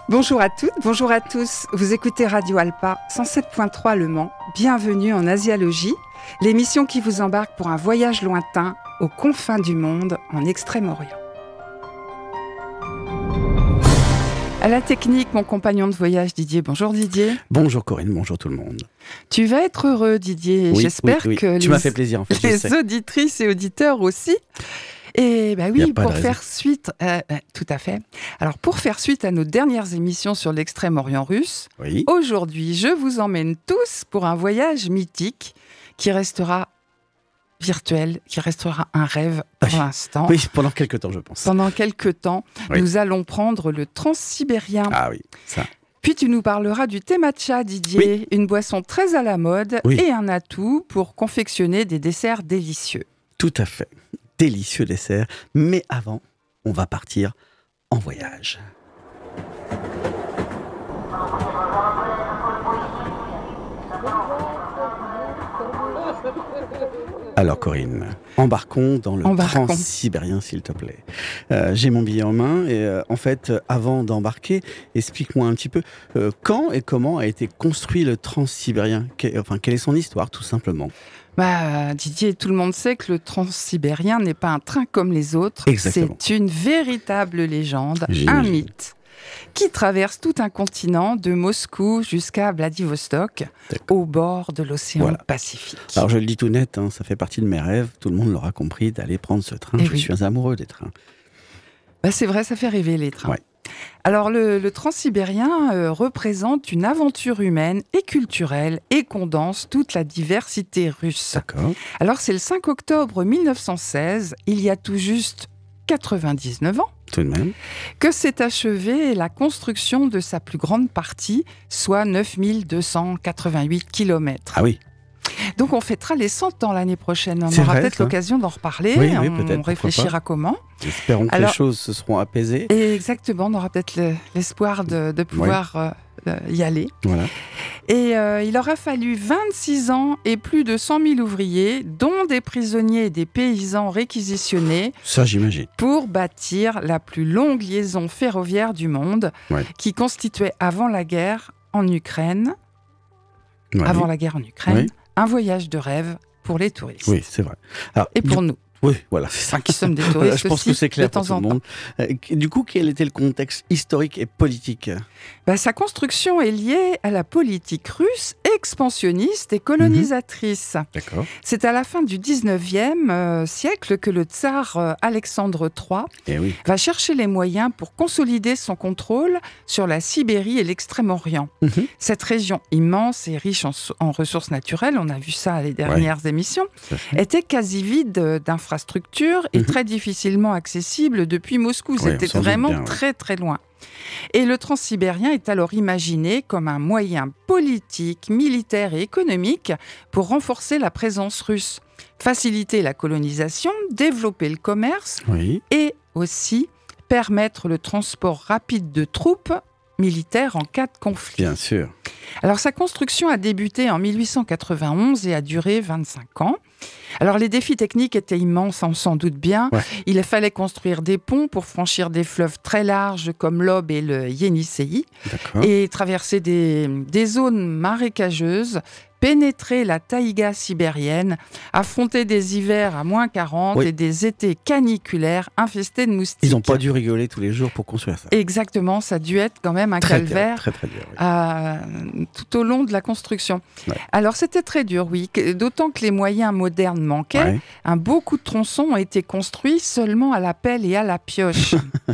Bonjour à toutes, bonjour à tous. Vous écoutez Radio Alpa 107.3 Le Mans. Bienvenue en Asialogie, l'émission qui vous embarque pour un voyage lointain aux confins du monde en Extrême-Orient. À la technique, mon compagnon de voyage Didier. Bonjour Didier. Bonjour Corinne, bonjour tout le monde. Tu vas être heureux Didier. Oui, j'espère oui. que tu m'as fait plaisir en fait. Les auditrices et auditeurs aussi. Et oui, pour faire suite, tout à fait. Alors pour faire suite à nos dernières émissions sur l'Extrême-Orient russe, aujourd'hui je vous emmène tous pour un voyage mythique qui restera virtuel, qui restera un rêve pour l'instant. Oui, pendant quelques temps je pense. Pendant quelques temps, nous allons prendre le transsibérien. Ah oui, ça. Puis tu nous parleras du thé matcha, Didier, une boisson très à la mode et un atout pour confectionner des desserts délicieux. Tout à fait. Délicieux dessert, mais avant, on va partir en voyage. Alors Corinne, embarquons dans le transsibérien s'il te plaît. J'ai mon billet en main et en fait, avant d'embarquer, explique-moi un petit peu quand et comment a été construit le transsibérien, quelle est son histoire tout simplement. Didier, tout le monde sait que le transsibérien n'est pas un train comme les autres. Exactement. C'est une véritable légende, un mythe, qui traverse tout un continent de Moscou jusqu'à Vladivostok, au bord de l'océan Pacifique. Alors je le dis tout net, ça fait partie de mes rêves, tout le monde l'aura compris, d'aller prendre ce train. Je suis amoureux des trains. C'est vrai, ça fait rêver les trains. Ouais. Alors le transsibérien représente une aventure humaine et culturelle et condense toute la diversité russe. D'accord. Alors c'est le 5 octobre 1916, il y a tout juste 99 ans, tout de même, que s'est achevée la construction de sa plus grande partie, soit 9288 km. Ah oui. Donc on fêtera les 100 ans l'année prochaine. On aura peut-être l'occasion d'en reparler. Oui, peut-être, on réfléchira comment. Espérons que les choses se seront apaisées. Exactement, on aura peut-être l'espoir de pouvoir y aller. Voilà. Et il aura fallu 26 ans et plus de 100 000 ouvriers, dont des prisonniers et des paysans réquisitionnés. Ça, j'imagine. Pour bâtir la plus longue liaison ferroviaire du monde, qui constituait avant la guerre en Ukraine. Un voyage de rêve pour les touristes. Oui, c'est vrai. Alors, et pour nous. Oui, voilà, c'est ça. Qui sommes des touristes je pense que c'est clair de temps pour tout le en monde. Du coup, quel était le contexte historique et politique ? Sa construction est liée à la politique russe expansionniste et colonisatrice. D'accord. C'est à la fin du 19e siècle que le tsar Alexandre III va chercher les moyens pour consolider son contrôle sur la Sibérie et l'Extrême-Orient. Cette région immense et riche en ressources naturelles, on a vu ça à les dernières émissions, était quasi vide d'infrastructures et très difficilement accessible depuis Moscou. C'était vraiment très très loin. Et le transsibérien est alors imaginé comme un moyen politique, militaire et économique pour renforcer la présence russe, faciliter la colonisation, développer le commerce et aussi permettre le transport rapide de troupes militaires en cas de conflit. Bien sûr. Alors sa construction a débuté en 1891 et a duré 25 ans. Alors les défis techniques étaient immenses, on s'en doute bien. Il fallait construire des ponts pour franchir des fleuves très larges comme l'Ob et le Yenisseï et traverser des zones marécageuses, pénétrer la taïga sibérienne, affronter des hivers à moins 40 et des étés caniculaires infestés de moustiques. Ils n'ont pas dû rigoler tous les jours pour construire ça. Exactement, ça a dû être quand même un calvaire très dur, tout au long de la construction. Alors c'était très dur, d'autant que les moyens modernes manquaient. Beaucoup de tronçons ont été construits seulement à la pelle et à la pioche.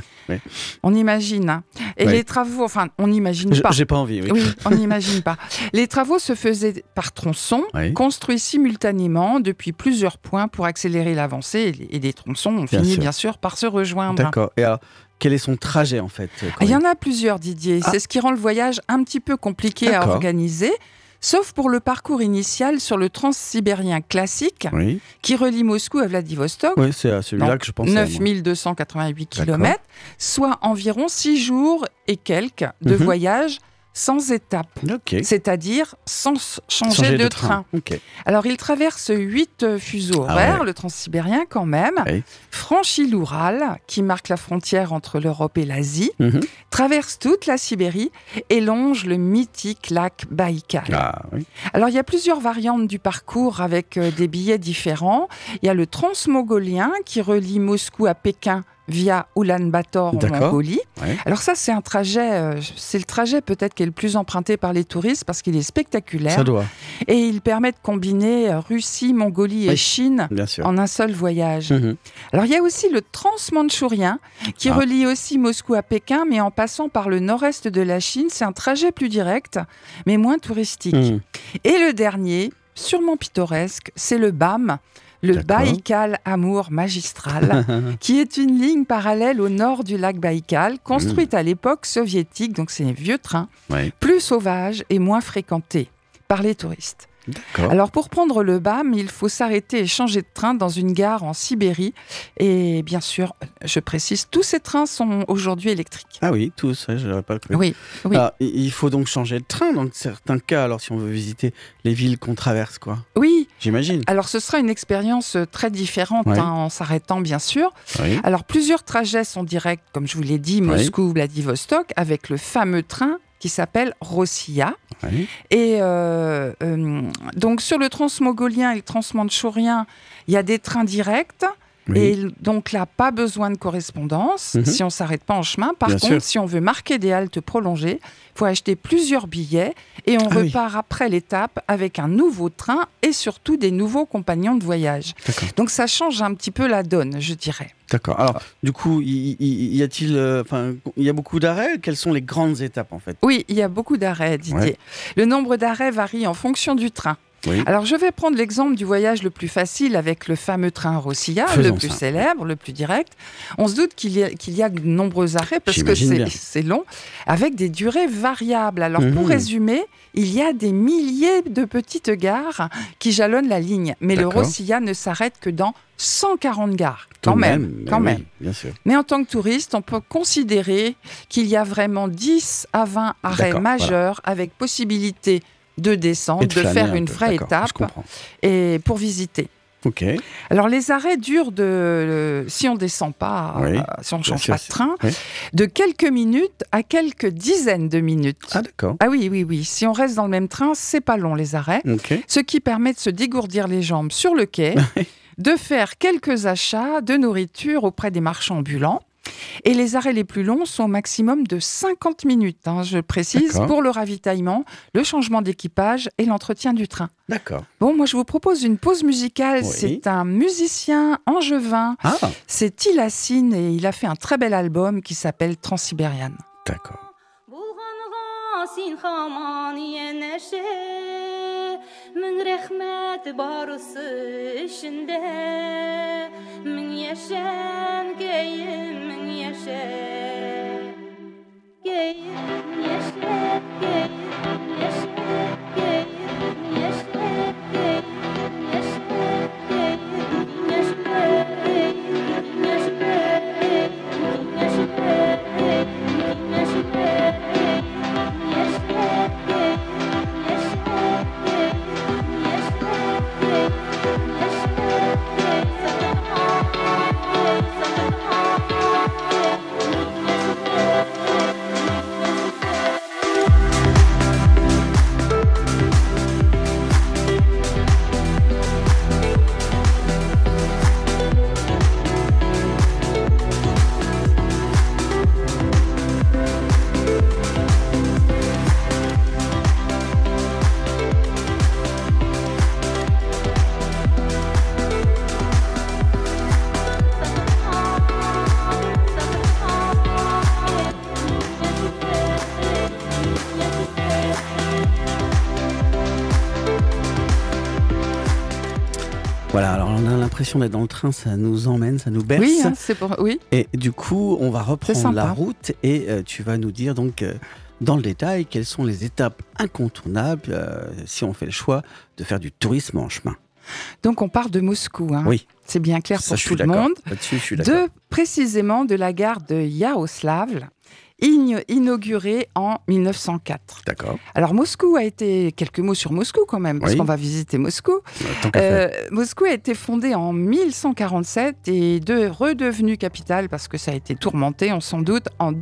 On imagine. Et les travaux, on n'imagine pas. J'ai pas envie, Oui, on n'imagine pas. Les travaux se faisaient par tronçons, construits simultanément depuis plusieurs points pour accélérer l'avancée. Et les tronçons ont fini bien sûr par se rejoindre. D'accord. Et alors, quel est son trajet en fait ? Il y en a plusieurs, Didier. C'est ce qui rend le voyage un petit peu compliqué à organiser. Sauf pour le parcours initial sur le transsibérien classique qui relie Moscou à Vladivostok. Oui, c'est à celui-là que je pensais. 9288 km, soit environ 6 jours et quelques de voyage sans étape, c'est-à-dire sans changer de train. Alors, il traverse 8 fuseaux horaires, le transsibérien quand même, franchit l'Oural, qui marque la frontière entre l'Europe et l'Asie, traverse toute la Sibérie et longe le mythique lac Baïkal. Alors, il y a plusieurs variantes du parcours avec des billets différents. Il y a le transmongolien qui relie Moscou à Pékin via Ulan-Bator en Mongolie. Alors ça, c'est un trajet, c'est le trajet peut-être qui est le plus emprunté par les touristes parce qu'il est spectaculaire. Ça doit. Et il permet de combiner Russie, Mongolie et Chine en un seul voyage. Alors il y a aussi le transmandchourien qui relie aussi Moscou à Pékin, mais en passant par le nord-est de la Chine. C'est un trajet plus direct, mais moins touristique. Et le dernier, sûrement pittoresque, c'est le BAM, le Baïkal Amour Magistral, qui est une ligne parallèle au nord du lac Baïkal, construite à l'époque soviétique, donc c'est un vieux train, plus sauvage et moins fréquenté par les touristes. Alors pour prendre le BAM, il faut s'arrêter et changer de train dans une gare en Sibérie. Et bien sûr, je précise, tous ces trains sont aujourd'hui électriques. Ah oui, tous, je n'aurais pas cru. Oui. Alors, il faut donc changer de train dans certains cas, alors si on veut visiter les villes qu'on traverse, quoi. Oui. J'imagine. Alors ce sera une expérience très différente, en s'arrêtant bien sûr. Alors plusieurs trajets sont directs, comme je vous l'ai dit, Moscou-Vladivostok, avec le fameux train qui s'appelle Rossiya. Et donc sur le transmongolien et le transmandchourien, il y a des trains directs. Et donc là, pas besoin de correspondance si on ne s'arrête pas en chemin. Par contre, si on veut marquer des haltes prolongées, il faut acheter plusieurs billets et on repart après l'étape avec un nouveau train et surtout des nouveaux compagnons de voyage. Donc ça change un petit peu la donne, je dirais. D'accord. Alors, du coup, y a beaucoup d'arrêts. Quelles sont les grandes étapes, en fait ? Oui, il y a beaucoup d'arrêts, Didier. Le nombre d'arrêts varie en fonction du train. Alors, je vais prendre l'exemple du voyage le plus facile avec le fameux train Rossiya, le plus célèbre, le plus direct. On se doute qu'il y a de nombreux arrêts parce que c'est long, avec des durées variables. Alors, pour résumer, il y a des milliers de petites gares qui jalonnent la ligne. Mais le Rossiya ne s'arrête que dans 140 gares. Quand même. Bien sûr. Mais en tant que touriste, on peut considérer qu'il y a vraiment 10 à 20 arrêts majeurs avec possibilité de descendre, de faire une vraie étape et pour visiter. Alors les arrêts durent si on ne descend pas, si on ne change pas de train, de quelques minutes à quelques dizaines de minutes. Ah d'accord. Ah oui. Si on reste dans le même train, c'est pas long les arrêts. Ce qui permet de se dégourdir les jambes sur le quai, de faire quelques achats de nourriture auprès des marchands ambulants. Et les arrêts les plus longs sont au maximum de 50 minutes, je précise, pour le ravitaillement, le changement d'équipage et l'entretien du train. D'accord. Bon, moi je vous propose une pause musicale. C'est un musicien angevin, c'est Tilassine et il a fait un très bel album qui s'appelle Transsibérian. D'accord. من رحمت بارسشنده من يشان كيم من يشان كيم يشان كيم يشان كيم يشان كيم يشان كيم Voilà, alors on a l'impression d'être dans le train, ça nous emmène, ça nous berce. Oui. Et du coup, on va reprendre la route et tu vas nous dire donc dans le détail quelles sont les étapes incontournables si on fait le choix de faire du tourisme en chemin. Donc on part de Moscou. Hein. Oui. C'est bien clair pour tout le monde. Là-dessus, je suis d'accord. Précisément de la gare de Yaroslav, inaugurée en 1904. D'accord. Alors Moscou a été... Quelques mots sur Moscou quand même, parce qu'on va visiter Moscou. Moscou a été fondée en 1147 et redevenue capitale, parce que ça a été tourmenté, on s'en doute, en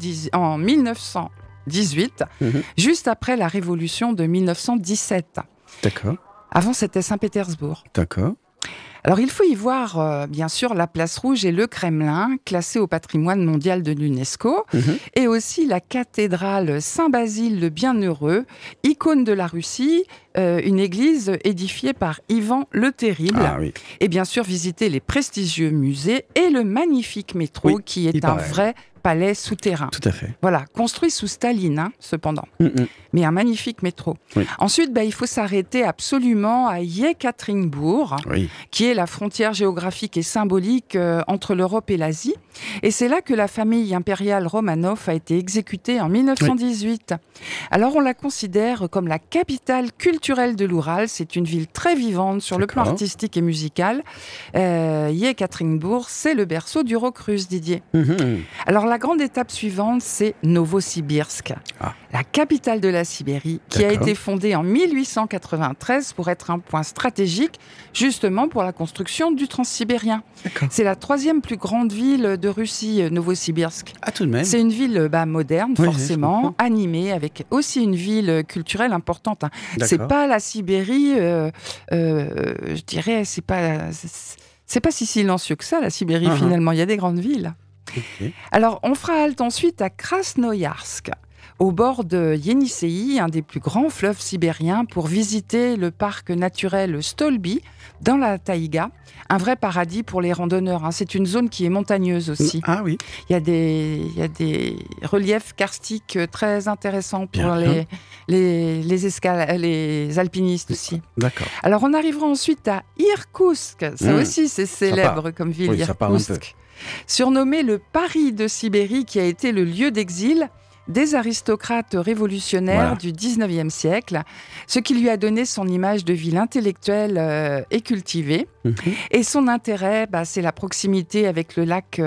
1918, juste après la révolution de 1917. D'accord. Avant, c'était Saint-Pétersbourg. D'accord. Alors, il faut y voir, bien sûr, la Place Rouge et le Kremlin, classés au patrimoine mondial de l'UNESCO, et aussi la cathédrale Saint-Basile le Bienheureux, icône de la Russie, une église édifiée par Ivan le Terrible. Ah, oui. Et bien sûr, visiter les prestigieux musées et le magnifique métro, qui est un vrai palais souterrain. Tout à fait. Voilà, construit sous Staline, hein, cependant. Mais un magnifique métro. Oui. Ensuite, il faut s'arrêter absolument à Yekaterinbourg, qui est la frontière géographique et symbolique entre l'Europe et l'Asie. Et c'est là que la famille impériale Romanov a été exécutée en 1918. Alors, on la considère comme la capitale culturelle de l'Oural. C'est une ville très vivante sur le plan artistique et musical. Yekaterinbourg, c'est le berceau du rock russe, Didier. Alors, la grande étape suivante, c'est Novosibirsk, la capitale de la Sibérie, qui a été fondée en 1893 pour être un point stratégique, justement pour la construction du transsibérien. C'est la 3e plus grande ville de Russie, Novosibirsk. Ah, tout de même. C'est une ville moderne, forcément, animée, avec aussi une ville culturelle importante. Hein. C'est pas la Sibérie, je dirais, c'est pas si silencieux que ça, la Sibérie, finalement. Il y a des grandes villes. Alors, on fera halte ensuite à Krasnoïarsk, au bord de Yenisseï, un des plus grands fleuves sibériens, pour visiter le parc naturel Stolby, dans la taïga. Un vrai paradis pour les randonneurs. Hein. C'est une zone qui est montagneuse aussi. Ah oui. Il y a des reliefs karstiques très intéressants pour les alpinistes aussi. D'accord. Alors, on arrivera ensuite à Irkoutsk. Ça aussi, c'est célèbre comme ville, Irkoutsk. Surnommé le Paris de Sibérie, qui a été le lieu d'exil des aristocrates révolutionnaires du 19e siècle, ce qui lui a donné son image de ville intellectuelle et cultivée. Et son intérêt, c'est la proximité avec le lac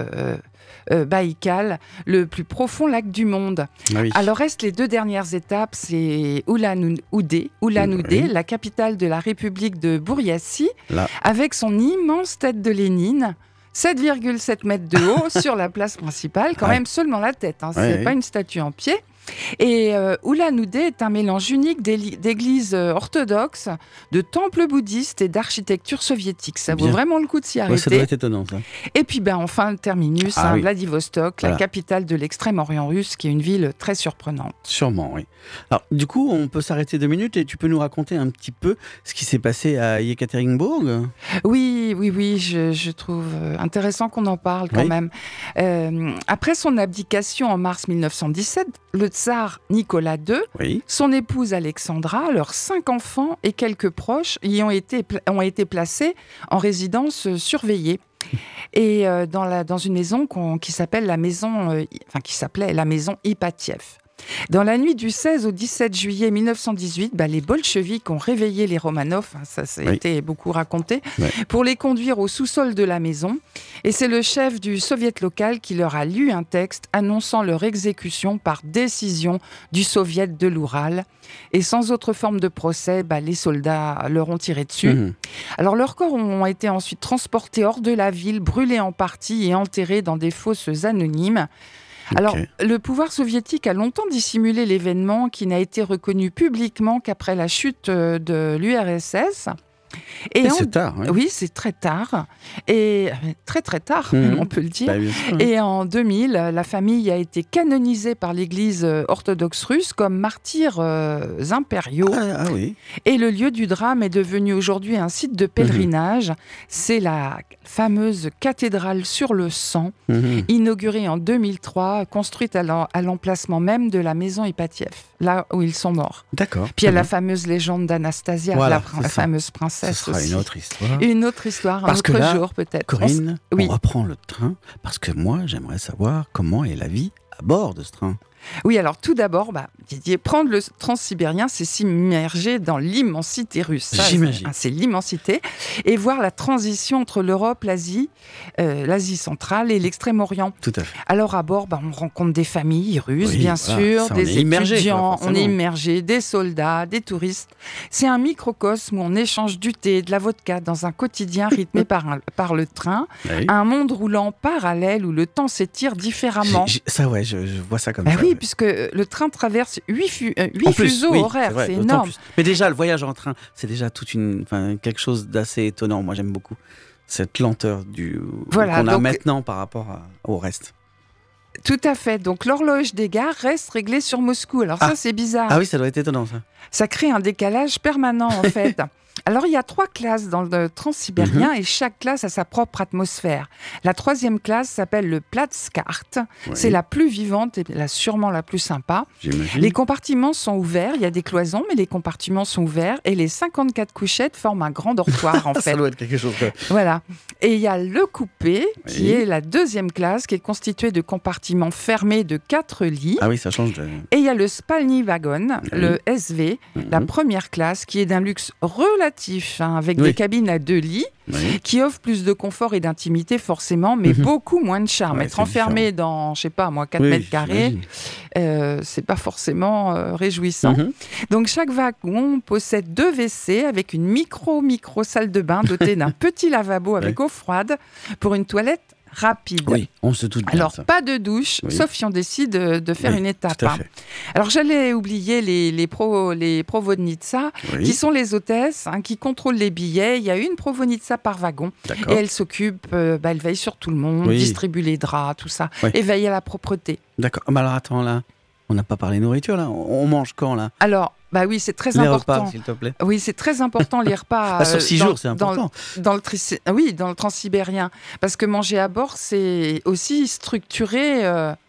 Baïkal, le plus profond lac du monde. Alors restent les 2 dernières étapes, c'est Ulan-Ude, la capitale de la République de Bouriassi, avec son immense tête de Lénine, 7,7 mètres de haut sur la place principale, quand même seulement la tête, hein, c'est pas une statue en pied. Et Ulan-Ude est un mélange unique d'églises orthodoxes, de temples bouddhistes et d'architecture soviétique. Ça vaut vraiment le coup de s'y arrêter. Ça doit être étonnant, ça. Et puis, enfin, le terminus, Vladivostok, la capitale de l'extrême-orient russe, qui est une ville très surprenante. Sûrement, oui. Alors, du coup, on peut s'arrêter 2 minutes et tu peux nous raconter un petit peu ce qui s'est passé à Yekaterinbourg ? Oui, je trouve intéressant qu'on en parle quand même. Après son abdication en mars 1917, le tsar Nicolas II, son épouse Alexandra, leurs 5 enfants et quelques proches y ont été placés en résidence surveillée. Et dans une maison qui s'appelait la maison Ipatiev. Dans la nuit du 16 au 17 juillet 1918, les bolcheviks ont réveillé les Romanov, ça a été beaucoup raconté, pour les conduire au sous-sol de la maison. Et c'est le chef du soviet local qui leur a lu un texte annonçant leur exécution par décision du soviet de l'Oural. Et sans autre forme de procès, les soldats leur ont tiré dessus. Alors leurs corps ont été ensuite transportés hors de la ville, brûlés en partie et enterrés dans des fosses anonymes. Alors, le pouvoir soviétique a longtemps dissimulé l'événement, qui n'a été reconnu publiquement qu'après la chute de l'URSS. Et c'est tard. Oui, c'est très tard. Et très très tard, on peut le dire. Et en 2000, la famille a été canonisée par l'Église orthodoxe russe comme martyrs impériaux. Et le lieu du drame est devenu aujourd'hui un site de pèlerinage. C'est la fameuse cathédrale sur le sang, inaugurée en 2003, construite à l'emplacement même de la maison Ipatiev, là où ils sont morts. D'accord. Puis il y a la fameuse légende d'Anastasia, la fameuse princesse. Ce sera aussi. Une autre histoire. Une autre histoire, un autre jour peut-être. Corinne, on reprend le train, parce que moi, j'aimerais savoir comment est la vie à bord de ce train. Oui, alors tout d'abord, Didier, prendre le transsibérien, c'est s'immerger dans l'immensité russe. J'imagine. C'est l'immensité. Et voir la transition entre l'Europe, l'Asie centrale et l'Extrême-Orient. Tout à fait. Alors à bord, on rencontre des familles russes, bien sûr, des étudiants, on est immergé, des soldats, des touristes. C'est un microcosme où on échange du thé, de la vodka dans un quotidien rythmé par le train. Oui. Un monde roulant parallèle où le temps s'étire différemment. Je vois ça comme ça. Oui, puisque le train traverse 8 fuseaux horaires, c'est énorme. Mais déjà, le voyage en train, c'est déjà quelque chose d'assez étonnant. Moi, j'aime beaucoup cette lenteur qu'on a maintenant par rapport au reste. Tout à fait. Donc, l'horloge des gares reste réglée sur Moscou. Alors ça, c'est bizarre. Ah oui, ça doit être étonnant, ça. Ça crée un décalage permanent, en fait. Alors, il y a 3 classes dans le transsibérien et chaque classe a sa propre atmosphère. La 3e classe s'appelle le Platzkart. Oui. C'est la plus vivante et sûrement la plus sympa. J'imagine. Les compartiments sont ouverts. Il y a des cloisons, mais les compartiments sont ouverts. Et les 54 couchettes forment un grand dortoir, en fait. Ça doit être quelque chose. Voilà. Et il y a le coupé, qui est la 2e classe, qui est constituée de compartiments fermés de 4 lits. Ah oui, ça change. Et il y a le Spalny Wagon, le SV, la 1re classe, qui est d'un luxe relatif, avec des cabines à 2 lits, qui offrent plus de confort et d'intimité forcément, mais beaucoup moins de charme. Être enfermé dans, 4 mètres carrés, c'est pas forcément réjouissant. Donc chaque wagon possède 2 WC avec une micro salle de bain dotée d'un petit lavabo avec eau froide pour une toilette rapide. Oui, on se doute bien. Alors, ça. pas de douche, sauf si on décide de faire une étape. Alors, j'allais oublier les provodnitsa, qui sont les hôtesses, qui contrôlent les billets. Il y a une provodnitsa par wagon. Et elle s'occupe, elle veille sur tout le monde, distribue les draps, tout ça, et veille à la propreté. D'accord. Mais alors, attends, là, on n'a pas parlé nourriture, là. On mange quand, là ? Alors, oui, c'est très important. Les repas, s'il te plaît. Oui, c'est très important, les repas. Sur 6 jours, c'est important. Dans le transsibérien. Parce que manger à bord, c'est aussi structurer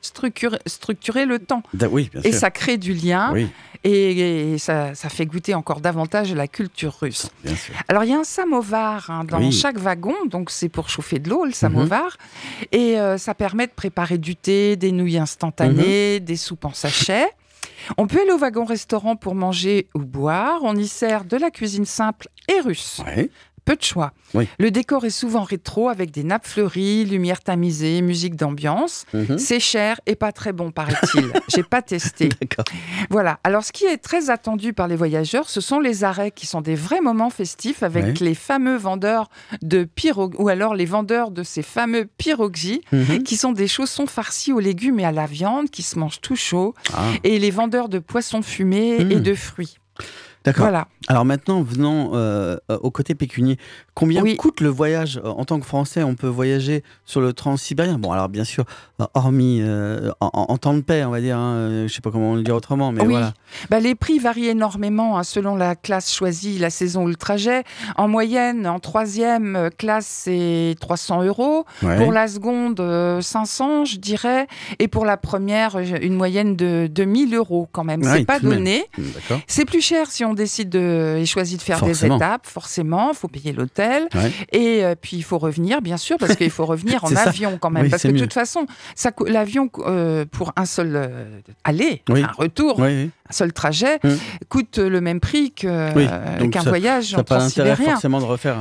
le temps. Oui, bien sûr. Et ça crée du lien. Oui. Et ça fait goûter encore davantage la culture russe. Bien sûr. Alors, il y a un samovar dans chaque wagon. Donc, c'est pour chauffer de l'eau, le samovar. Et ça permet de préparer du thé, des nouilles instantanées, des soupes en sachet. On peut aller au wagon-restaurant pour manger ou boire. On y sert de la cuisine simple et russe. Oui. Peu de choix. Oui. Le décor est souvent rétro avec des nappes fleuries, lumière tamisée, musique d'ambiance. C'est cher et pas très bon, paraît-il. J'ai pas testé. D'accord. Voilà. Alors, ce qui est très attendu par les voyageurs, ce sont les arrêts qui sont des vrais moments festifs avec les fameux vendeurs de pirogues ou alors les vendeurs de ces fameux pirogis qui sont des chaussons farcis aux légumes et à la viande qui se mangent tout chaud et les vendeurs de poissons fumés et de fruits. D'accord. Voilà. Alors maintenant, venons au côté pécunier. Combien coûte le voyage ? En tant que Français, on peut voyager sur le transsibérien. Bon, alors bien sûr, hormis en temps de paix, on va dire. Je ne sais pas comment le dire autrement, mais voilà. Les prix varient énormément selon la classe choisie, la saison ou le trajet. En moyenne, en 3e classe, c'est 300 €. Pour la seconde, 500, je dirais. Et pour la première, une moyenne de 1000 € quand même. C'est pas donné. C'est plus cher si on décide et choisit de faire des étapes. Forcément, il faut payer l'hôtel. Et puis, il faut revenir, bien sûr, parce qu'il faut revenir en avion quand même. Parce que de toute façon, l'avion, pour un seul aller, un retour, un seul trajet, coûte le même prix qu'un voyage en transsibérien. Ça n'a pas l'intérêt forcément de refaire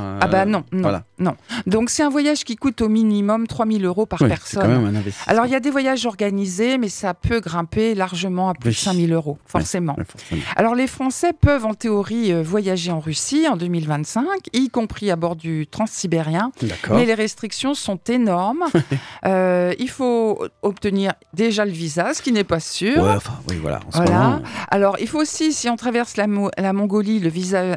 non. Donc, c'est un voyage qui coûte au minimum 3000 € par personne. C'est quand même un investissement. Alors, il y a des voyages organisés, mais ça peut grimper largement à plus de 5000 €, forcément. Alors, les Français peuvent en théorie voyager en Russie en 2025, y compris à bord du transsibérien. Mais les restrictions sont énormes. Il faut obtenir déjà le visa, ce qui n'est pas sûr. Alors, il faut aussi, si on traverse la Mongolie, le visa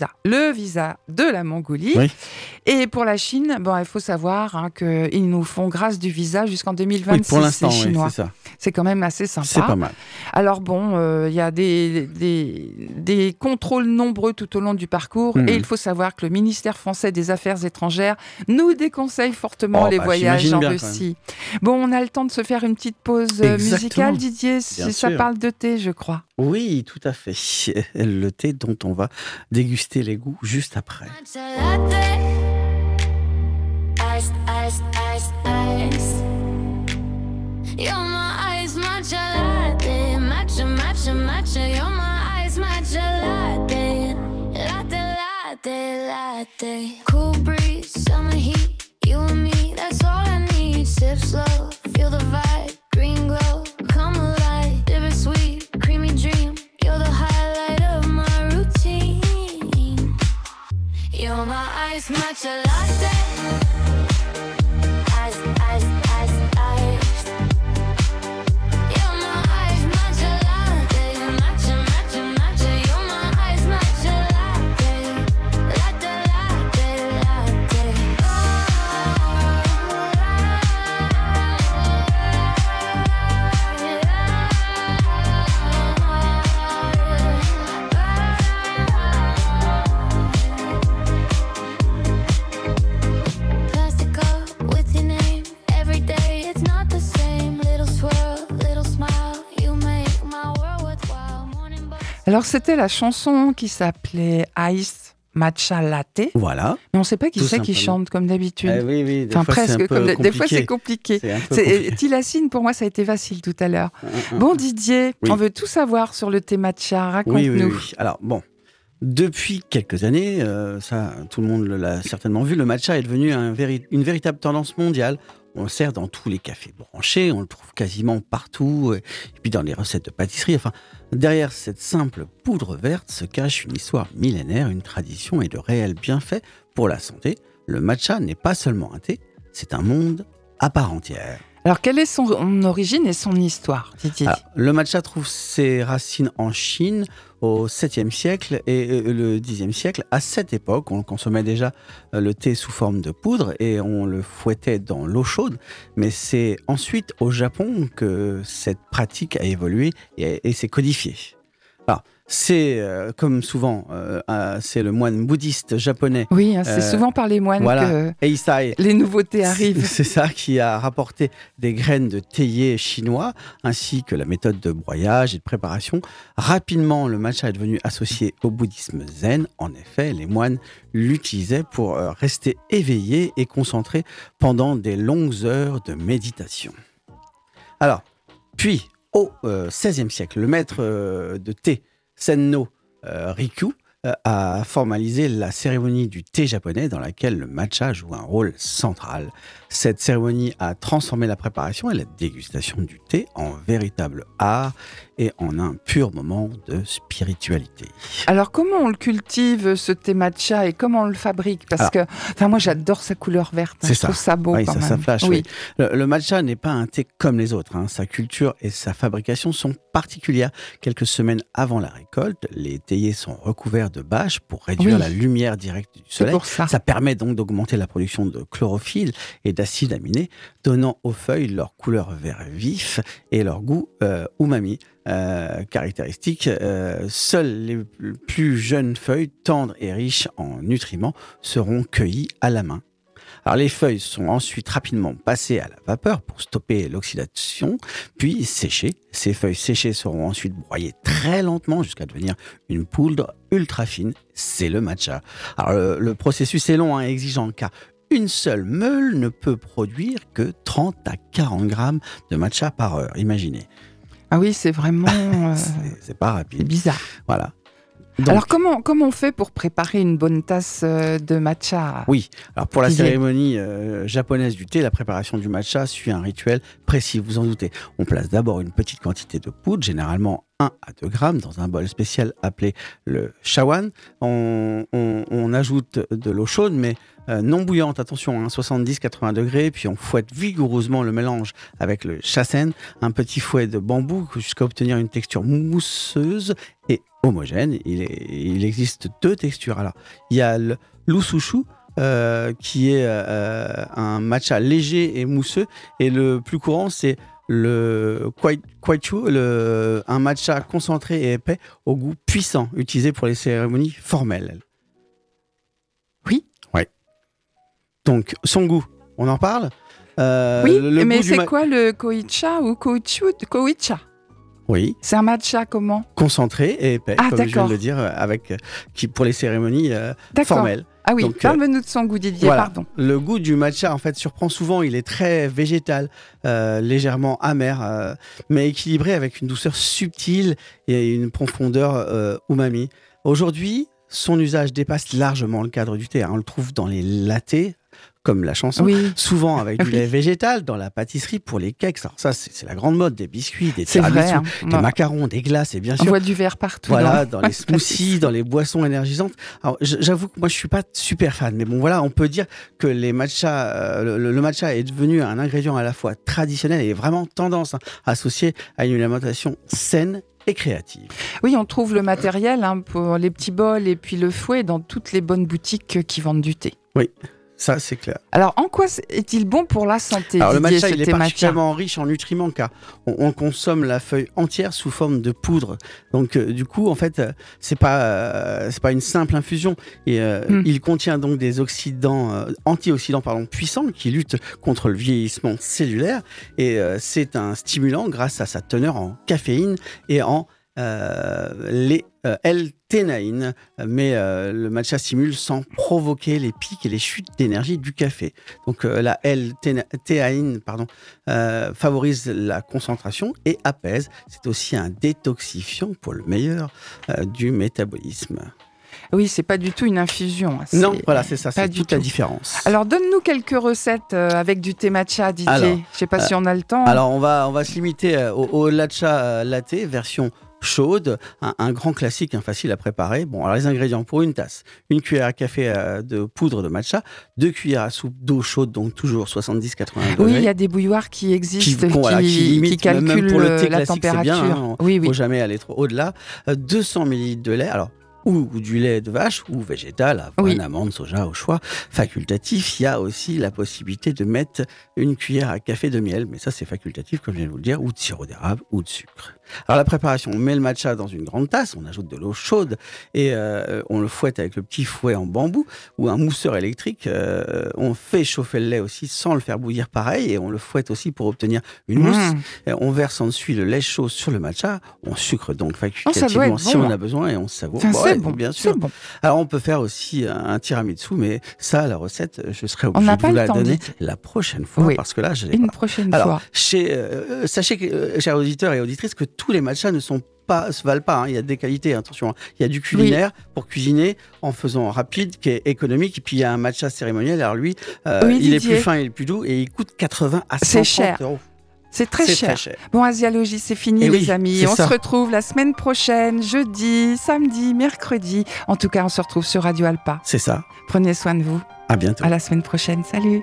de la Mongolie. Et pour la Chine, il faut savoir qu'ils nous font grâce du visa jusqu'en 2026. Pour l'instant, les Chinois. c'est ça. C'est quand même assez sympa. C'est pas mal. Alors il y a des contrôles nombreux tout au long du parcours et il faut savoir que le ministère français des Affaires étrangères nous déconseille fortement les voyages en Russie. Bon, on a le temps de se faire une petite pause musicale, Didier, si ça parle de thé, je crois. Oui, tout à fait. Le thé dont on va déguster les goûts juste après. Ice, ice, ice, ice. You're my iced matcha latte. Matcha, matcha, matcha. You're my iced matcha latte. Latte, latte, latte. Cool breeze, summer heat. You and me, that's all I need. Sip slow, feel the vibe. Green glow, come alive. Bittersweet, creamy dream. You're the highlight of my routine. You're my iced matcha latte. Iced, iced, iced, iced. You're my iced matcha latte. Matcha, matcha, matcha. You're my iced matcha latte. Latte, latte, latte. Plastic cup with your name. Every day it's not the same. Little swirl, little smile. You make my world worthwhile. Morning buzz. Alors, c'était la chanson qui s'appelait Ice Matcha Latte. Voilà. Mais on ne sait pas qui Tout c'est qui simplement. chante comme d'habitude. Oui, des Enfin, fois, c'est un presque. peu Des fois, c'est compliqué. compliqué. C'est un peu compliqué. Tilacine, pour moi, ça a été facile tout à l'heure. Bon, Didier, Oui. on veut tout savoir sur le thé matcha. Raconte-nous. Oui. Alors, bon. Depuis quelques années, ça, tout le monde l'a certainement vu, le matcha est devenu une véritable tendance mondiale. On le sert dans tous les cafés branchés, on le trouve quasiment partout, et puis dans les recettes de pâtisserie. Enfin, derrière cette simple poudre verte se cache une histoire millénaire, une tradition et de réels bienfaits pour la santé. Le matcha n'est pas seulement un thé, c'est un monde à part entière. Alors, quelle est son origine et son histoire, Didier? Alors, le matcha trouve ses racines en Chine au 7e siècle et le 10e siècle. À cette époque, on consommait déjà le thé sous forme de poudre et on le fouettait dans l'eau chaude. Mais c'est ensuite au Japon que cette pratique a évolué et s'est codifiée. Alors, c'est comme souvent, c'est le moine bouddhiste japonais. Oui, c'est souvent par les moines que Eisai, les nouveautés arrivent. c'est ça qui a rapporté des graines de théier chinois, ainsi que la méthode de broyage et de préparation. Rapidement, le matcha est devenu associé au bouddhisme zen. En effet, les moines l'utilisaient pour rester éveillés et concentrés pendant des longues heures de méditation. Alors, puis, au XVIe siècle, le maître de thé Senno Rikyu a formalisé la cérémonie du thé japonais dans laquelle le matcha joue un rôle central. Cette cérémonie a transformé la préparation et la dégustation du thé en véritable art et en un pur moment de spiritualité. Alors, comment on le cultive, ce thé matcha, et comment on le fabrique? Parce que, moi, j'adore sa couleur verte. C'est je trouve ça beau quand même. Ça flash. Oui. Le matcha n'est pas un thé comme les autres. Sa culture et sa fabrication sont particulières. Quelques semaines avant la récolte, les théiers sont recouverts de bâches pour réduire la lumière directe du soleil. Pour ça. Ça permet donc d'augmenter la production de chlorophylle et d'acides aminés, donnant aux feuilles leur couleur vert vif et leur goût umami. Caractéristique, seules les plus jeunes feuilles, tendres et riches en nutriments, seront cueillies à la main. Alors les feuilles sont ensuite rapidement passées à la vapeur pour stopper l'oxydation, puis séchées. Ces feuilles séchées seront ensuite broyées très lentement jusqu'à devenir une poudre ultra fine. C'est le matcha. Alors le processus est long et exigeant car une seule meule ne peut produire que 30 à 40 grammes de matcha par heure. Imaginez. Ah oui, c'est vraiment... c'est pas rapide. C'est bizarre. Voilà. Donc, alors, comment on fait pour préparer une bonne tasse de matcha? Oui, alors pour la cérémonie japonaise du thé, la préparation du matcha suit un rituel précis, vous en doutez. On place d'abord une petite quantité de poudre, généralement 1 à 2 grammes, dans un bol spécial appelé le shawan. On ajoute de l'eau chaude, mais non bouillante, attention, 70-80 degrés, puis on fouette vigoureusement le mélange avec le shasen, un petit fouet de bambou, jusqu'à obtenir une texture mousseuse et homogène. Il existe 2 textures. Alors, il y a le l'usushu, qui est un matcha léger et mousseux, et le plus courant, c'est le kwaichu, un matcha concentré et épais au goût puissant, utilisé pour les cérémonies formelles. Oui. Ouais. Donc, son goût, on en parle. Oui, mais c'est quoi le koicha ou koicha? Oui. C'est un matcha comment? Concentré et épais, comme je viens de le dire, qui pour les cérémonies formelles. Ah oui, parle-nous de son goût, Didier, voilà. pardon. Le goût du matcha, en fait, surprend souvent. Il est très végétal, légèrement amer, mais équilibré avec une douceur subtile et une profondeur umami. Aujourd'hui, son usage dépasse largement le cadre du thé. On le trouve dans les lattés, comme la chanson, souvent avec du lait végétal, dans la pâtisserie, pour les cakes. Alors ça, c'est la grande mode, des biscuits, des tiramisu, des macarons, des glaces, et bien sûr... On voit du verre partout. Voilà, dans les smoothies, dans les boissons énergisantes. Alors, j'avoue que moi, je suis pas super fan, mais bon, voilà, on peut dire que les matchas, le matcha est devenu un ingrédient à la fois traditionnel et vraiment tendance associé à une alimentation saine et créative. Oui, on trouve le matériel pour les petits bols et puis le fouet dans toutes les bonnes boutiques qui vendent du thé. Oui. Ça, c'est clair. Alors, en quoi est-il bon pour la santé, Alors, Didier, le matcha, il est particulièrement matcha riche en nutriments, car on consomme la feuille entière sous forme de poudre. Donc, du coup, en fait, c'est pas une simple infusion. Et il contient donc des antioxydants puissants qui luttent contre le vieillissement cellulaire. Et c'est un stimulant grâce à sa teneur en caféine et en L-théanine, mais le matcha stimule sans provoquer les pics et les chutes d'énergie du café. Donc la L-théanine favorise la concentration et apaise. C'est aussi un détoxifiant pour le meilleur du métabolisme. Oui, c'est pas du tout une infusion. Non, voilà, c'est ça, c'est toute la différence. Alors, donne-nous quelques recettes avec du thé matcha, Didier. Alors, je sais pas si on a le temps. Alors, on va se limiter au matcha latte, version chaude, un grand classique, facile à préparer. Bon, alors les ingrédients pour une tasse: une cuillère à café de poudre de matcha, 2 cuillères à soupe d'eau chaude, donc toujours 70-80 degrés. Oui, il y a des bouilloires qui existent, qui calculent même pour le thé la classique, température. C'est bien, il ne faut jamais aller trop au-delà. 200 ml de lait. Alors, ou du lait de vache, ou végétal, avoine, amande, soja, au choix. Facultatif, il y a aussi la possibilité de mettre une cuillère à café de miel, mais ça c'est facultatif, comme je viens de vous le dire, ou de sirop d'érable, ou de sucre. Alors la préparation, on met le matcha dans une grande tasse, on ajoute de l'eau chaude, et on le fouette avec le petit fouet en bambou, ou un mousseur électrique. On fait chauffer le lait aussi, sans le faire bouillir pareil, et on le fouette aussi pour obtenir une mousse. On verse ensuite le lait chaud sur le matcha, on sucre donc facultativement si on a besoin, et on savoure. Bon, bien sûr. Bon. Alors, on peut faire aussi un tiramisu, mais ça, la recette, je serai obligé de vous la donner la prochaine fois, parce que là, je l'ai pas. Une prochaine fois. Sachez, chers auditeurs et auditrices, que tous les matchas ne se valent pas. Il y a des qualités, attention. Il y a du culinaire pour cuisiner en faisant rapide, qui est économique. Et puis, il y a un matcha cérémoniel. Alors, lui, il est plus fin et plus doux, et il coûte 80 à 130 €. C'est très cher. Bon, Asialogie, c'est fini, les amis. On se retrouve la semaine prochaine, jeudi, samedi, mercredi. En tout cas, on se retrouve sur Radio Alpa. C'est ça. Prenez soin de vous. À bientôt. À la semaine prochaine. Salut.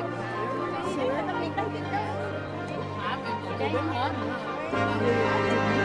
Đến hết.